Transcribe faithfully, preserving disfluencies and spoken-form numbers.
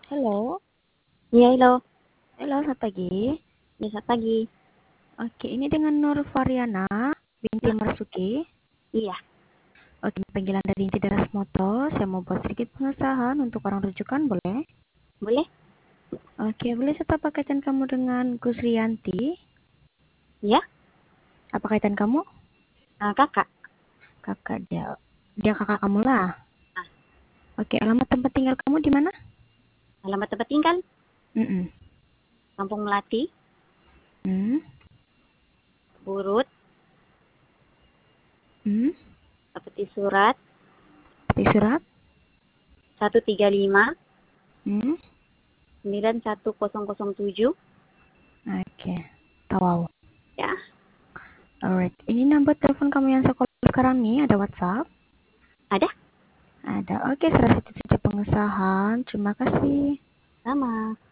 Halo. Iya, halo. Halo, selamat pagi. Ya, selamat pagi. Oke, ini dengan Nur Variana binti Nah, Marsuki. iya, Oke, panggilan dari Inti Deras Moto. Saya mau buat sedikit pengesahan untuk orang rujukan, boleh? boleh? Oke, boleh serta apa kaitan kamu dengan Gus Rianti? Ya, Apa kaitan kamu? nah, kakak. Kakak dia. Dia kakak kamu lah. Nah, Oke, alamat tempat tinggal kamu di mana? alamat tempat tinggal, Mm-mm. Kampung Melati, Hmm. Burut, Hmm. seperti surat Peti surat? satu tiga lima Hmm. sembilan satu nol nol tujuh. Oke, tahu. Ya, Alright, ini nomor telepon kamu yang sekolah sekarang nih, ada WhatsApp? ada? Ada. Oke, sudah itu saja pengesahan. Terima kasih. Sama.